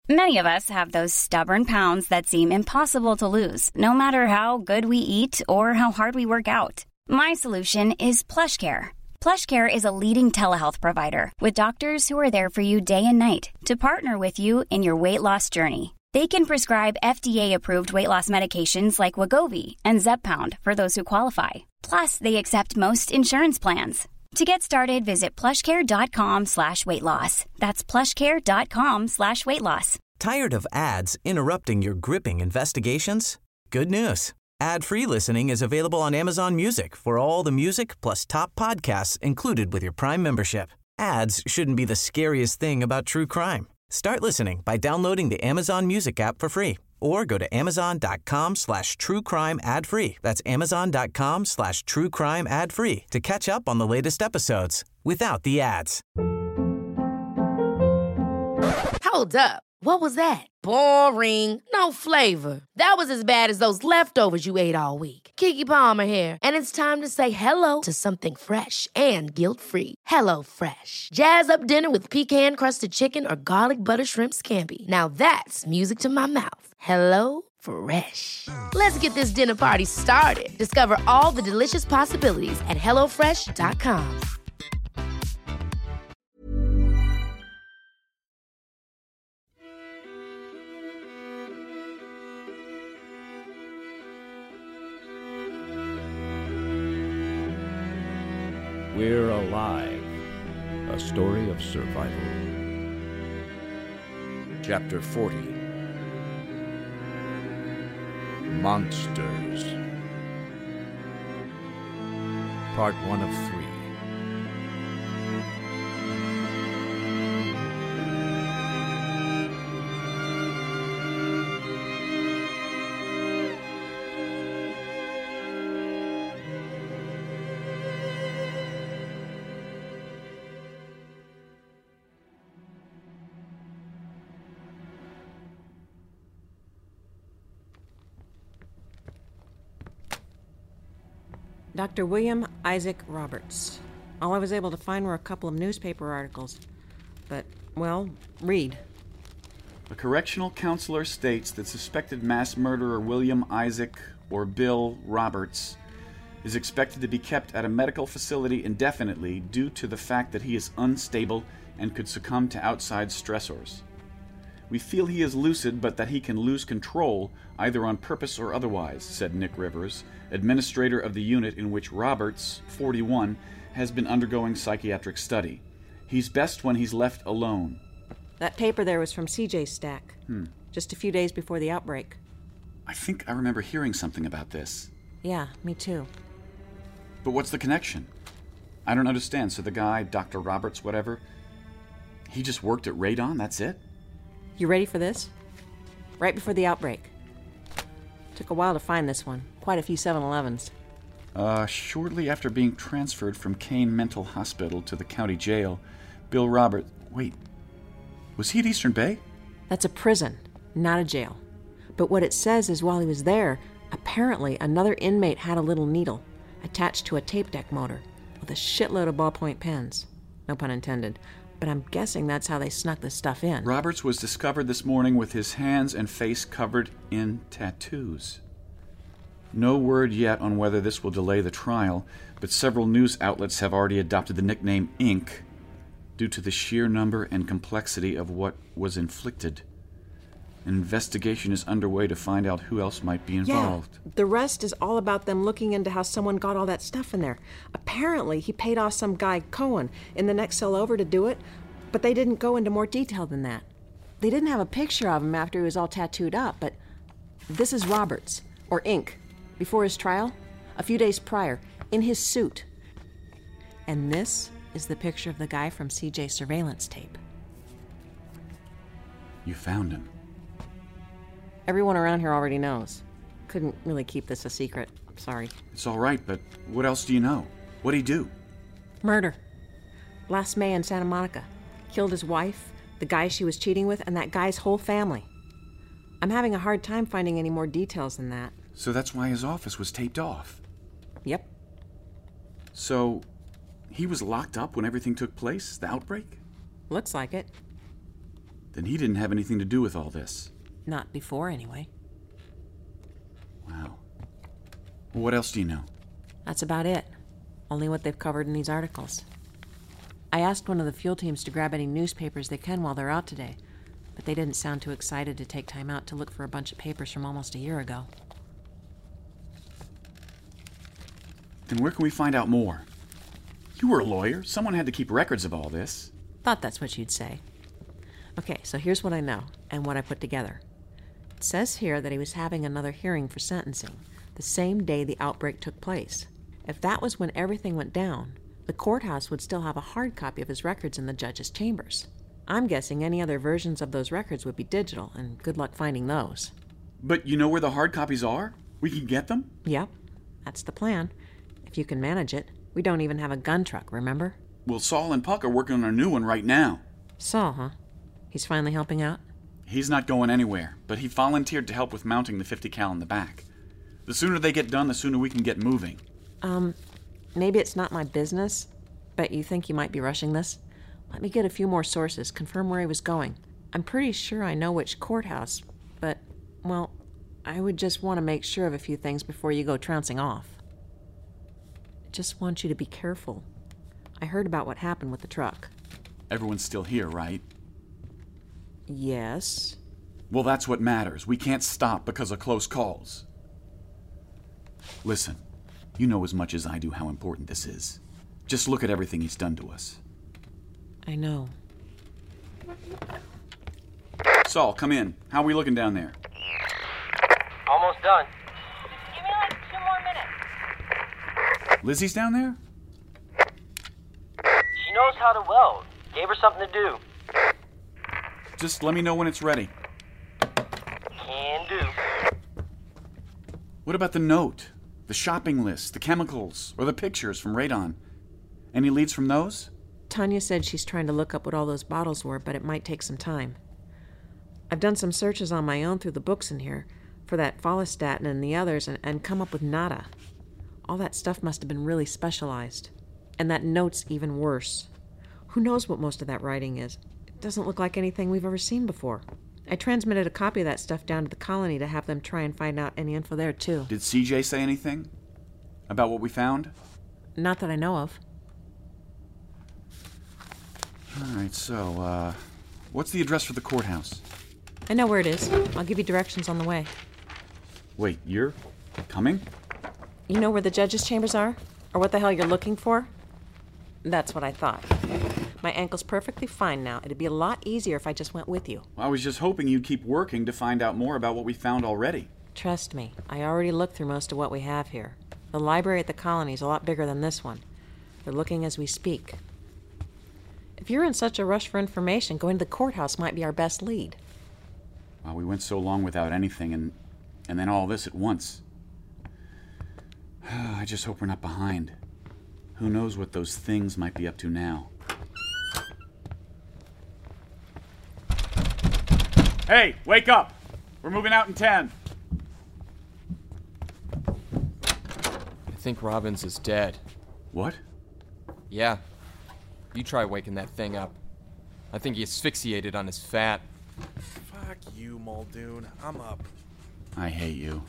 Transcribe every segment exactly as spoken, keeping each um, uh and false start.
Many of us have those stubborn pounds that seem impossible to lose, no matter how good we eat or how hard we work out. My solution is PlushCare. PlushCare is a leading telehealth provider with doctors who are there for you day and night to partner with you in your weight loss journey. They can prescribe F D A-approved weight loss medications like Wegovy and Zepbound for those who qualify. Plus, they accept most insurance plans. To get started, visit plushcare.com slash weight loss. That's plushcare.com slash weight loss. Tired of ads interrupting your gripping investigations? Good news. Ad-free listening is available on Amazon Music for all the music plus top podcasts included with your Prime membership. Ads shouldn't be the scariest thing about true crime. Start listening by downloading the Amazon Music app for free or go to amazon.com slash true crime ad free. That's amazon.com slash true crime ad free to catch up on the latest episodes without the ads. Hold up. What was that? Boring. No flavor. That was as bad as those leftovers you ate all week. Keke Palmer here. And it's time to say hello to something fresh and guilt-free. Hello Fresh. Jazz up dinner with pecan-crusted chicken or garlic butter shrimp scampi. Now that's music to my mouth. Hello Fresh. Let's get this dinner party started. Discover all the delicious possibilities at hello fresh dot com. We're Alive, a story of survival. Chapter forty. Monsters. Part one of three. Doctor William Isaac Roberts. All I was able to find were a couple of newspaper articles. But, well, read. A correctional counselor states that suspected mass murderer William Isaac, or Bill, Roberts is expected to be kept at a medical facility indefinitely due to the fact that he is unstable and could succumb to outside stressors. We feel he is lucid, but that he can lose control, either on purpose or otherwise, said Nick Rivers, administrator of the unit in which Roberts, forty-one, has been undergoing psychiatric study. He's best when he's left alone. That paper there was from C J's stack. Hmm. Just a few days before the outbreak. I think I remember hearing something about this. Yeah, me too. But what's the connection? I don't understand. So the guy, Doctor Roberts, whatever, he just worked at Radon, that's it? You ready for this? Right before the outbreak. Took a while to find this one. Quite a few seven elevens. Uh, shortly after being transferred from Kane Mental Hospital to the county jail, Bill Roberts... Wait, was he at Eastern Bay? That's a prison, not a jail. But what it says is while he was there, apparently another inmate had a little needle attached to a tape deck motor with a shitload of ballpoint pens. No pun intended. But I'm guessing that's how they snuck this stuff in. Roberts was discovered this morning with his hands and face covered in tattoos. No word yet on whether this will delay the trial, but several news outlets have already adopted the nickname Ink due to the sheer number and complexity of what was inflicted. An investigation is underway to find out who else might be involved. Yeah, the rest is all about them looking into how someone got all that stuff in there. Apparently, he paid off some guy, Cohen, in the next cell over to do it, but they didn't go into more detail than that. They didn't have a picture of him after he was all tattooed up, but this is Roberts, or Ink, before his trial, a few days prior, in his suit. And this is the picture of the guy from C J's surveillance tape. You found him. Everyone around here already knows. Couldn't really keep this a secret. I'm sorry. It's all right, but what else do you know? What'd he do? Murder. Last May in Santa Monica. Killed his wife, the guy she was cheating with, and that guy's whole family. I'm having a hard time finding any more details than that. So that's why his office was taped off? Yep. So, he was locked up when everything took place? The outbreak? Looks like it. Then he didn't have anything to do with all this. Not before, anyway. Wow. Well, what else do you know? That's about it. Only what they've covered in these articles. I asked one of the fuel teams to grab any newspapers they can while they're out today, but they didn't sound too excited to take time out to look for a bunch of papers from almost a year ago. Then where can we find out more? You were a lawyer. Someone had to keep records of all this. Thought that's what you'd say. Okay, so here's what I know and what I put together. It says here that he was having another hearing for sentencing, the same day the outbreak took place. If that was when everything went down, the courthouse would still have a hard copy of his records in the judge's chambers. I'm guessing any other versions of those records would be digital, and good luck finding those. But you know where the hard copies are? We can get them? Yep, that's the plan. If you can manage it. We don't even have a gun truck, remember? Well, Saul and Puck are working on a new one right now. Saul, huh? He's finally helping out? He's not going anywhere, but he volunteered to help with mounting the fifty cal in the back. The sooner they get done, the sooner we can get moving. Um, maybe it's not my business, but you think you might be rushing this? Let me get a few more sources, confirm where he was going. I'm pretty sure I know which courthouse, but, well, I would just want to make sure of a few things before you go trouncing off. I just want you to be careful. I heard about what happened with the truck. Everyone's still here, right? Yes. Well, that's what matters. We can't stop because of close calls. Listen, you know as much as I do how important this is. Just look at everything he's done to us. I know. Saul, come in. How are we looking down there? Almost done. Give me like two more minutes. Lizzie's down there? She knows how to weld. Gave her something to do. Just let me know when it's ready. Can do. What about the note? The shopping list, the chemicals, or the pictures from Radon? Any leads from those? Tanya said she's trying to look up what all those bottles were, but it might take some time. I've done some searches on my own through the books in here for that folistatin and the others and, and come up with nada. All that stuff must have been really specialized. And that note's even worse. Who knows what most of that writing is? It doesn't look like anything we've ever seen before. I transmitted a copy of that stuff down to the colony to have them try and find out any info there, too. Did C J say anything about what we found? Not that I know of. All right, so, uh, what's the address for the courthouse? I know where it is. I'll give you directions on the way. Wait, you're coming? You know where the judge's chambers are? Or what the hell you're looking for? That's what I thought. My ankle's perfectly fine now. It'd be a lot easier if I just went with you. I was just hoping you'd keep working to find out more about what we found already. Trust me, I already looked through most of what we have here. The library at the colony is a lot bigger than this one. They're looking as we speak. If you're in such a rush for information, going to the courthouse might be our best lead. Well, we went so long without anything, and, and then all this at once. I just hope we're not behind. Who knows what those things might be up to now. Hey, wake up! We're moving out in ten. I think Robbins is dead. What? Yeah. You try waking that thing up. I think he asphyxiated on his fat. Fuck you, Muldoon. I'm up. I hate you.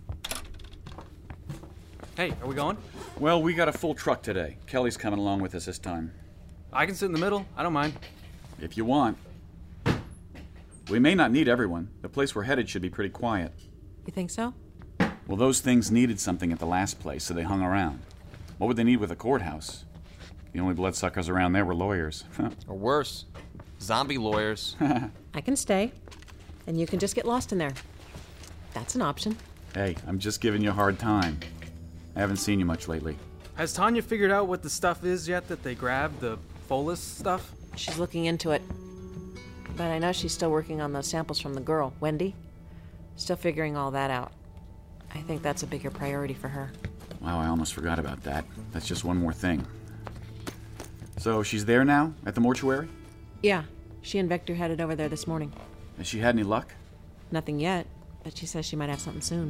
Hey, are we going? Well, we got a full truck today. Kelly's coming along with us this time. I can sit in the middle. I don't mind. If you want. We may not need everyone. The place we're headed should be pretty quiet. You think so? Well, those things needed something at the last place, so they hung around. What would they need with a courthouse? The only bloodsuckers around there were lawyers. Or worse, zombie lawyers. I can stay, and you can just get lost in there. That's an option. Hey, I'm just giving you a hard time. I haven't seen you much lately. Has Tanya figured out what the stuff is yet that they grabbed? The Folis stuff? She's looking into it. But I know she's still working on those samples from the girl, Wendy. Still figuring all that out. I think that's a bigger priority for her. Wow, I almost forgot about that. That's just one more thing. So she's there now, at the mortuary? Yeah, she and Vector headed over there this morning. Has she had any luck? Nothing yet, but she says she might have something soon.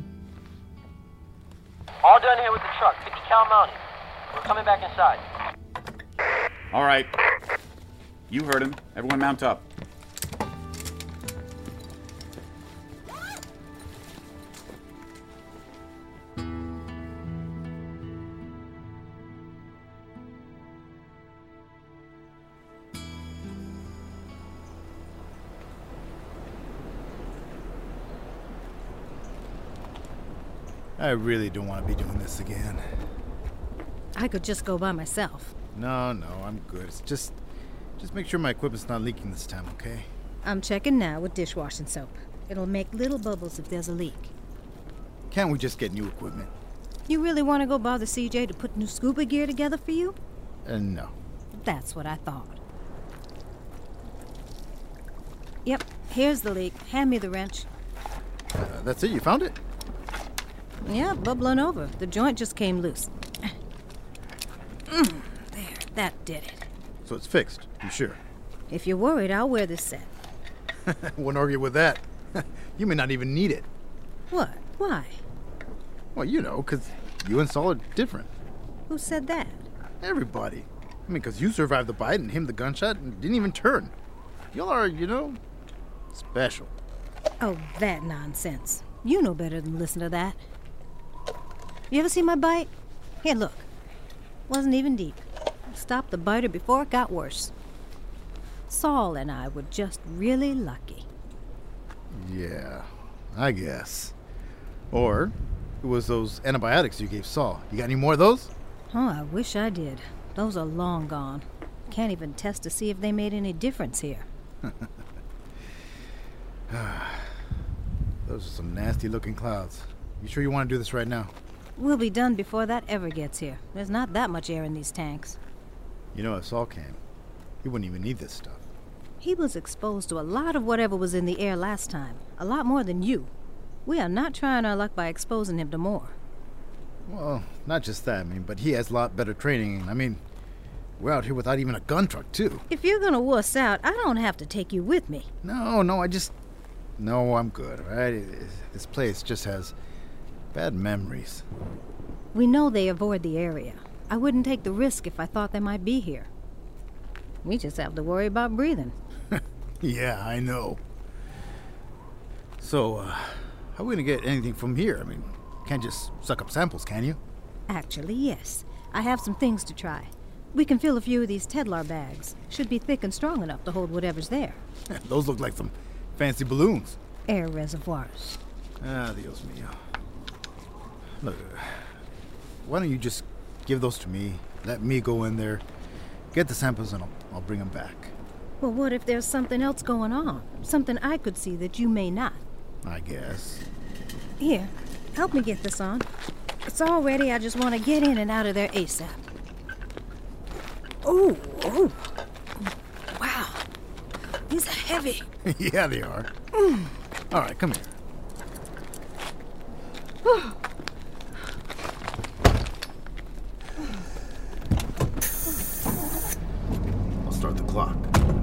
All done here with the truck. fifty cal mounted. We're coming back inside. All right. You heard him. Everyone mount up. I really don't want to be doing this again. I could just go by myself. No, no, I'm good. It's just, just make sure my equipment's not leaking this time, okay? I'm checking now with dishwashing soap. It'll make little bubbles if there's a leak. Can't we just get new equipment? You really want to go bother C J to put new scuba gear together for you? Uh, no. That's what I thought. Yep, here's the leak. Hand me the wrench. Uh, that's it? You found it? Yeah, bubbling over. The joint just came loose. Mm, there, that did it. So it's fixed, you sure? If you're worried, I'll wear this set. Wouldn't argue with that. You may not even need it. What? Why? Well, you know, because you and Saul are different. Who said that? Everybody. I mean, because you survived the bite and him the gunshot and didn't even turn. Y'all are, you know, special. Oh, that nonsense. You know better than listen to that. You ever see my bite? Here, look. Wasn't even deep. Stopped the biter before it got worse. Saul and I were just really lucky. Yeah, I guess. Or it was those antibiotics you gave Saul. You got any more of those? Oh, I wish I did. Those are long gone. Can't even test to see if they made any difference here. Those are some nasty-looking clouds. You sure you want to do this right now? We'll be done before that ever gets here. There's not that much air in these tanks. You know, if Saul came, he wouldn't even need this stuff. He was exposed to a lot of whatever was in the air last time. A lot more than you. We are not trying our luck by exposing him to more. Well, not just that, I mean, but he has a lot better training. I mean, we're out here without even a gun truck, too. If you're gonna wuss out, I don't have to take you with me. No, no, I just... No, I'm good, all right? This place just has bad memories. We know they avoid the area. I wouldn't take the risk if I thought they might be here. We just have to worry about breathing. Yeah, I know. So, uh, how are we gonna get anything from here? I mean, can't just suck up samples, can you? Actually, yes. I have some things to try. We can fill a few of these Tedlar bags. Should be thick and strong enough to hold whatever's there. Those look like some fancy balloons. Air reservoirs. Ah, Dios mío. Look, why don't you just give those to me, let me go in there, get the samples, and I'll, I'll bring them back. Well, what if there's something else going on? Something I could see that you may not. I guess. Here, help me get this on. It's all ready. I just want to get in and out of there ASAP. Oh, oh. Wow. These are heavy. Yeah, they are. Mm. All right, come here. I'll start the clock.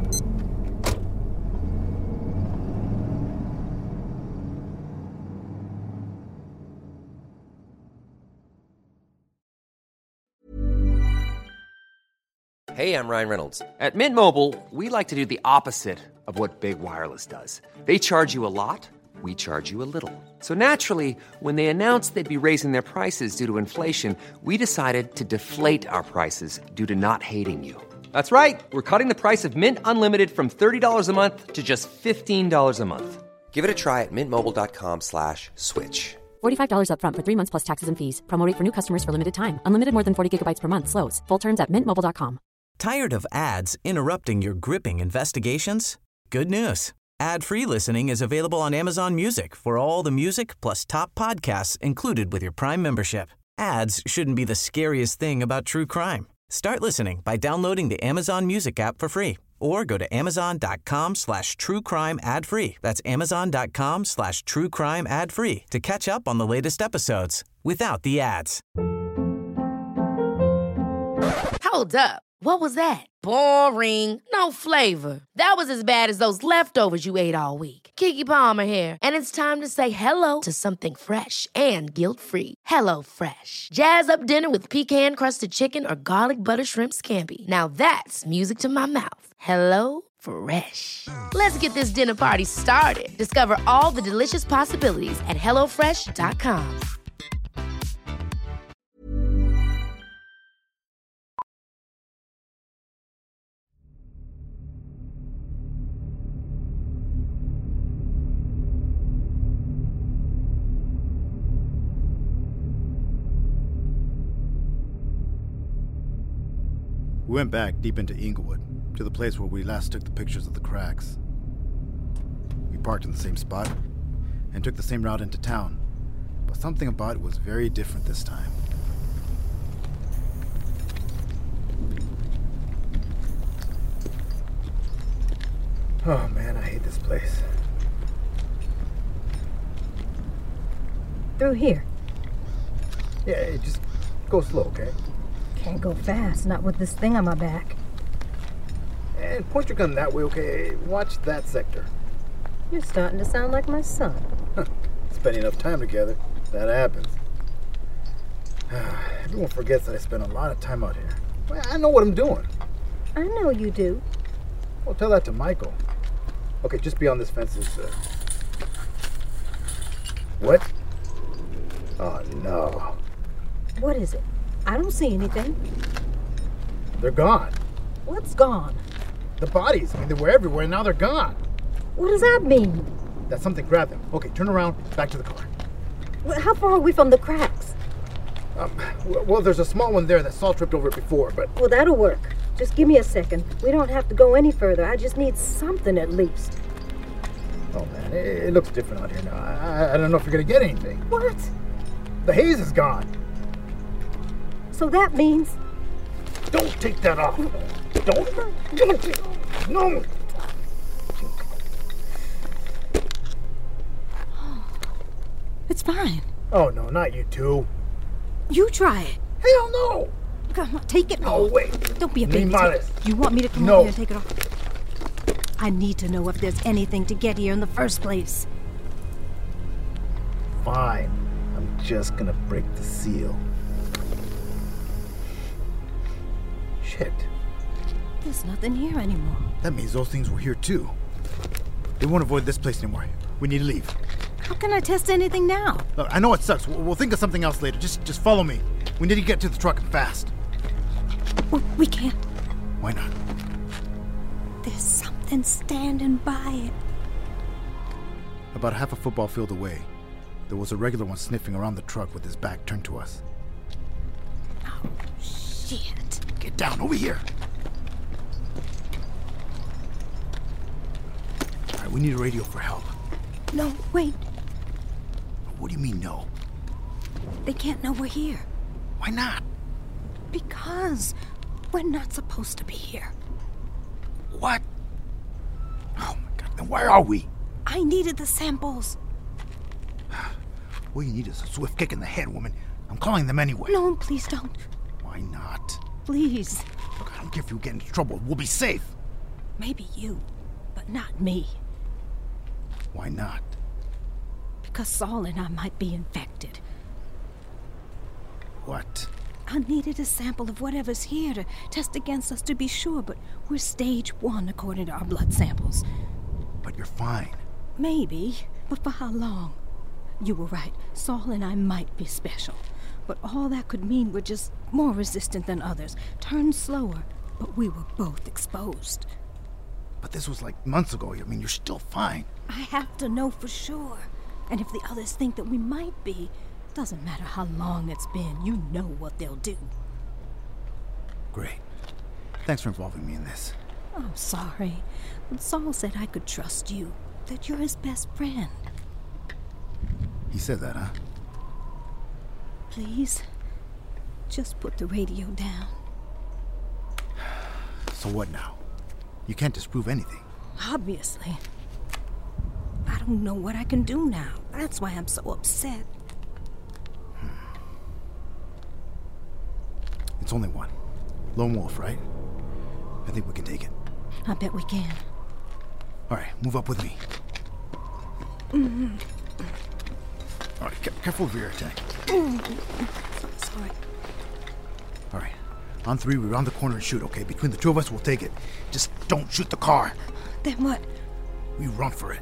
Hey, I'm Ryan Reynolds. At Mint Mobile, we like to do the opposite of what Big Wireless does. They charge you a lot, we charge you a little. So naturally, when they announced they'd be raising their prices due to inflation, we decided to deflate our prices due to not hating you. That's right. We're cutting the price of Mint Unlimited from thirty dollars a month to just fifteen dollars a month. Give it a try at mintmobile.com slash switch. forty-five dollars up front for three months plus taxes and fees. Promo rate for new customers for limited time. Unlimited more than forty gigabytes per month. Slows full terms at mint mobile dot com. Tired of ads interrupting your gripping investigations? Good news. Ad-free listening is available on Amazon Music for all the music plus top podcasts included with your Prime membership. Ads shouldn't be the scariest thing about true crime. Start listening by downloading the Amazon Music app for free or go to amazon.com slash true crime ad free. That's amazon.com slash true crime ad free to catch up on the latest episodes without the ads. Hold up. What was that? Boring. No flavor. That was as bad as those leftovers you ate all week. Keke Palmer here, and it's time to say hello to something fresh and guilt-free. Hello Fresh. Jazz up dinner with pecan-crusted chicken or garlic butter shrimp scampi. Now that's music to my mouth. Hello Fresh. Let's get this dinner party started. Discover all the delicious possibilities at hello fresh dot com. We went back deep into Inglewood, to the place where we last took the pictures of the cracks. We parked in the same spot and took the same route into town, but something about it was very different this time. Oh man, I hate this place. Through here. Yeah, hey, just go slow, okay? Can't go fast, not with this thing on my back. And point your gun that way, okay? Watch that sector. You're starting to sound like my son. Spending enough time together, that happens. Everyone forgets that I spend a lot of time out here. Well, I know what I'm doing. I know you do. Well, tell that to Michael. Okay, just beyond this fence is, uh... What? Oh, no. What is it? I don't see anything. They're gone. What's gone? The bodies. I mean, they were everywhere, and now they're gone. What does that mean? That something grabbed them. Okay, turn around, back to the car. Well, how far are we from the cracks? Um, well, there's a small one there that Saul tripped over before, but... Well, that'll work. Just give me a second. We don't have to go any further. I just need something at least. Oh, man, it, it looks different out here now. I, I don't know if you're going to get anything. What? The haze is gone. So that means... Don't take that off. Don't. Don't. No. It's fine. Oh, no, not you two. You try it. Hell no. Come on, take it no, off. Oh, wait. Don't be a baby. You want me to come no. over here and take it off? I need to know if there's anything to get here in the first place. Fine. I'm just gonna break the seal. Shit. There's nothing here anymore. That means those things were here too. They won't avoid this place anymore. We need to leave. How can I test anything now? Look, I know it sucks. We'll, we'll think of something else later. Just just follow me. We need to get to the truck and fast. Well, we can't. Why not? There's something standing by it. About half a football field away, there was a regular one sniffing around the truck with his back turned to us. Oh, shit. Get down, over here. All right, we need a radio for help. No, wait. What do you mean, no? They can't know we're here. Why not? Because we're not supposed to be here. What? Oh my God, then where are we? I needed the samples. What you need is a swift kick in the head, woman. I'm calling them anyway. No, please don't. Why not? Please. Look, I don't care if you get into trouble. We'll be safe. Maybe you, but not me. Why not? Because Saul and I might be infected. What? I needed a sample of whatever's here to test against us to be sure, but we're stage one according to our blood samples. But you're fine. Maybe, but for how long? You were right. Saul and I might be special. But all that could mean we're just more resistant than others, turned slower, but we were both exposed. But this was like months ago. I mean, you're still fine. I have to know for sure. And if the others think that we might be, doesn't matter how long it's been, you know what they'll do. Great. Thanks for involving me in this. I'm sorry, but Saul said I could trust you, that you're his best friend. He said that, huh? Please, just put the radio down. So what now? You can't disprove anything. Obviously. I don't know what I can do now. That's why I'm so upset. Hmm. It's only one. Lone wolf, right? I think we can take it. I bet we can. All right, move up with me. Mm-hmm. All right, ca- careful of your attack. Mm-hmm. Sorry. All right, on three, we round the corner and shoot, okay? Between the two of us, we'll take it. Just don't shoot the car. Then what? We run for it.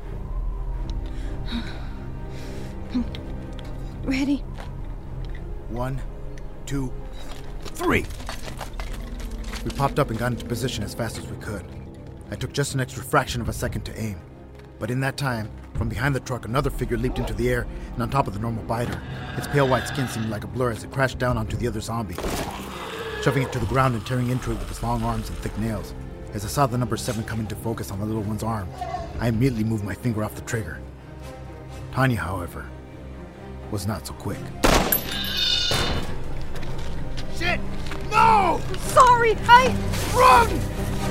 Ready? One, two, three. We popped up and got into position as fast as we could. I took just an extra fraction of a second to aim. But in that time, from behind the truck, another figure leaped into the air and on top of the normal biter. Its pale white skin seemed like a blur as it crashed down onto the other zombie. shoving it to the ground and tearing into it with his long arms and thick nails. As I saw the number seven come into focus on the little one's arm, I immediately moved my finger off the trigger. Tanya, however, was not so quick. Shit! No! Sorry, I... Run!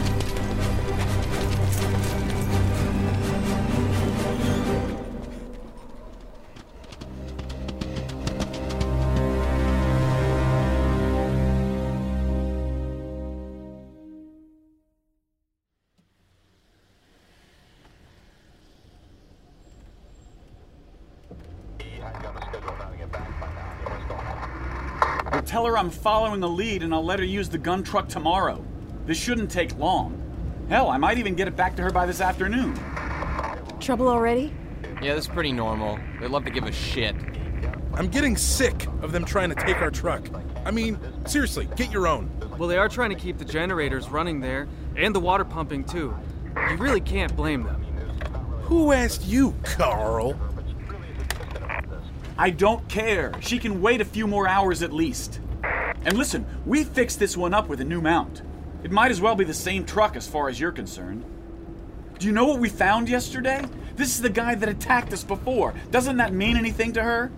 Well, tell her I'm following a lead and I'll let her use the gun truck tomorrow. This shouldn't take long. Hell, I might even get it back to her by this afternoon. Trouble already? Yeah, this is pretty normal. They love to give a shit. I'm getting sick of them trying to take our truck. I mean, seriously, get your own. Well, they are trying to keep the generators running there, and the water pumping too. You really can't blame them. Who asked you, Carl? I don't care. She can wait a few more hours at least. And listen, we fixed this one up with a new mount. It might as well be the same truck as far as you're concerned. Do you know what we found yesterday? This is the guy that attacked us before. Doesn't that mean anything to her?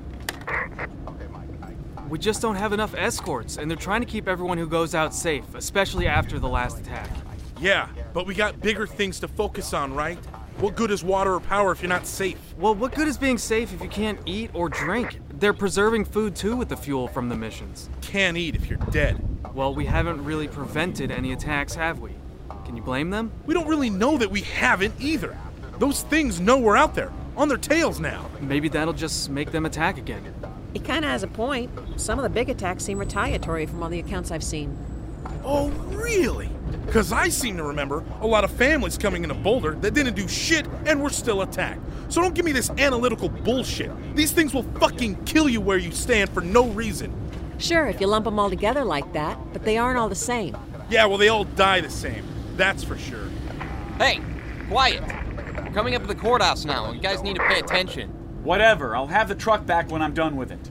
We just don't have enough escorts, and they're trying to keep everyone who goes out safe, especially after the last attack. Yeah, but we got bigger things to focus on, right? What good is water or power if you're not safe? Well, what good is being safe if you can't eat or drink? They're preserving food too with the fuel from the missions. Can't eat if you're dead. Well, we haven't really prevented any attacks, have we? Can you blame them? We don't really know that we haven't either. Those things know we're out there, on their tails now. Maybe that'll just make them attack again. He kind of has a point. Some of the big attacks seem retaliatory from all the accounts I've seen. Oh, really? Because I seem to remember a lot of families coming into Boulder that didn't do shit and were still attacked. So don't give me this analytical bullshit. These things will fucking kill you where you stand for no reason. Sure, if you lump them all together like that, but they aren't all the same. Yeah, well, they all die the same. That's for sure. Hey, quiet. We're coming up to the courthouse now. You guys need to pay attention. Whatever. I'll have the truck back when I'm done with it.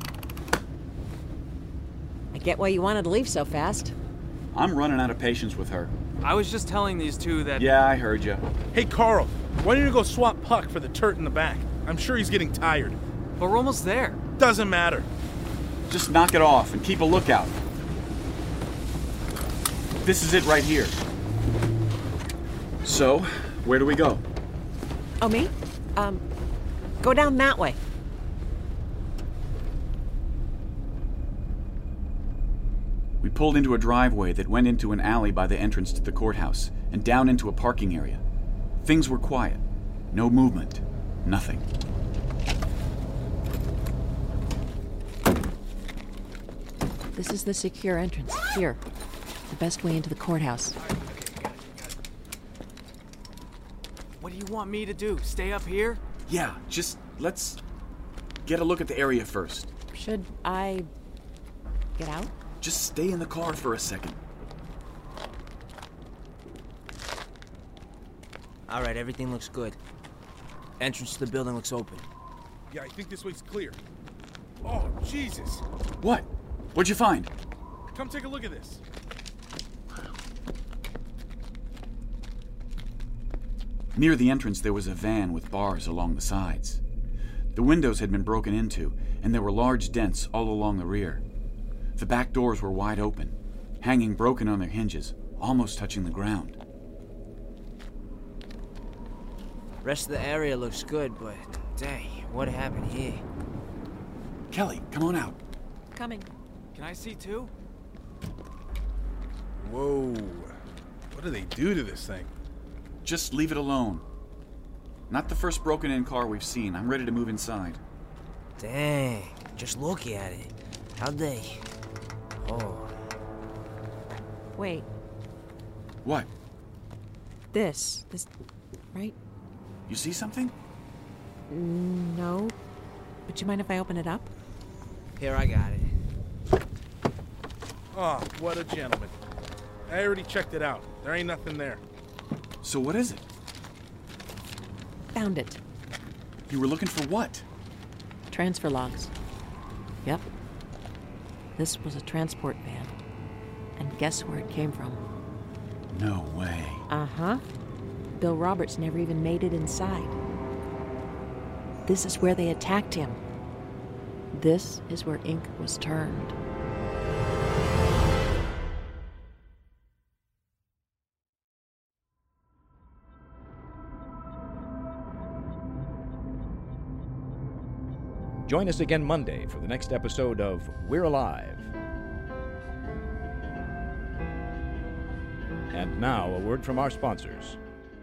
I get why you wanted to leave so fast. I'm running out of patience with her. I was just telling these two that... Yeah, I heard you. Hey, Carl, why don't you go swap Puck for the turret in the back? I'm sure he's getting tired. But we're almost there. Doesn't matter. Just knock it off and keep a lookout. This is it right here. So, where do we go? Oh, me? Um, go down that way. We pulled into a driveway that went into an alley by the entrance to the courthouse and down into a parking area. Things were quiet. No movement. Nothing. This is the secure entrance. Here. The best way into the courthouse. What do you want me to do? Stay up here? Yeah, just let's get a look at the area first. Should I get out? Just stay in the car for a second. All right, everything looks good. Entrance to the building looks open. Yeah, I think this way's clear. Oh, Jesus. What? What'd you find? Come take a look at this. Near the entrance, there was a van with bars along the sides. The windows had been broken into, and there were large dents all along the rear. The back doors were wide open, hanging broken on their hinges, almost touching the ground. Rest of the area looks good, but dang, what happened here? Kelly, come on out. Coming. Can I see too? Whoa. What do they do to this thing? Just leave it alone. Not the first broken-in car we've seen. I'm ready to move inside. Dang, just look at it. How'd they... Oh. Wait. What? This. This... right? You see something? No. But you mind if I open it up? Here, I got it. Oh, what a gentleman. I already checked it out. There ain't nothing there. So what is it? Found it. You were looking for what? Transfer logs. Yep. This was a transport van. And guess where it came from? No way. Uh-huh. Bill Roberts never even made it inside. This is where they attacked him. This is where ink was turned. Join us again Monday for the next episode of We're Alive. And now, a word from our sponsors.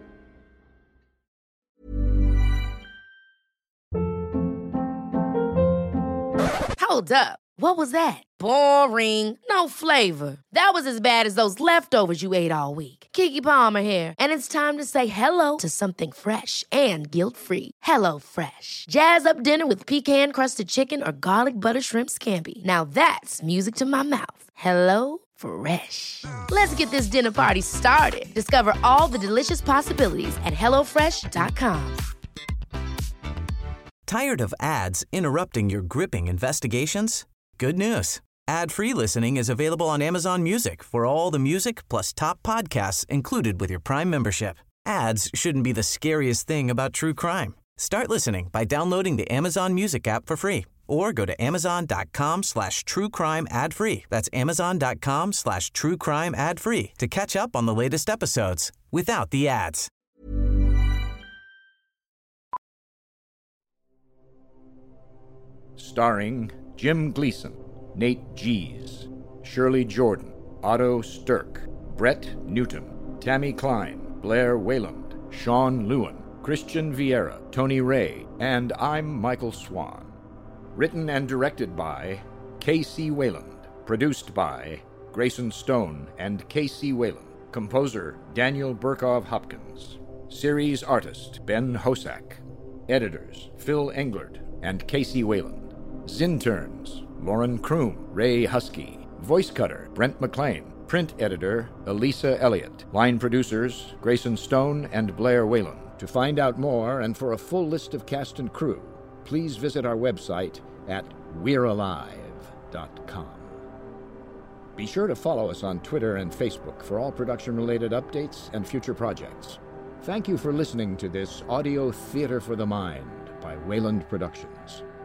Hold up. What was that? Boring. No flavor. That was as bad as those leftovers you ate all week. Keke Palmer here, and it's time to say hello to something fresh and guilt-free. Hello Fresh. Jazz up dinner with pecan-crusted chicken or garlic butter shrimp scampi. Now that's music to my mouth. Hello Fresh. Let's get this dinner party started. Discover all the delicious possibilities at hello fresh dot com. Tired of ads interrupting your gripping investigations? Good news. Ad-free listening is available on Amazon Music for all the music plus top podcasts included with your Prime membership. Ads shouldn't be the scariest thing about true crime. Start listening by downloading the Amazon Music app for free or go to amazon.com slash true crime ad free. That's amazon.com slash true crime ad free to catch up on the latest episodes without the ads. Starring Jim Gleason, Nate Gies, Shirley Jordan, Otto Stirk, Brett Newton, Tammy Klein, Blair Wayland, Sean Lewin, Christian Vieira, Tony Ray, and I'm Michael Swan. Written and directed by K C Wayland. Produced by Grayson Stone and K C Wayland. Composer Daniel Burkov Hopkins. Series artist Ben Hosack. Editors Phil Englert and K C Wayland. Zinterns Lauren Kroom, Ray Husky. Voice cutter Brent McLean. Print editor Elisa Elliott. Line producers Grayson Stone and Blair Wayland. To find out more and for a full list of cast and crew, please visit our website at we're alive dot com. Be sure to follow us on Twitter and Facebook for all production-related updates and future projects. Thank you for listening to this audio theater for the mind by Wayland Productions.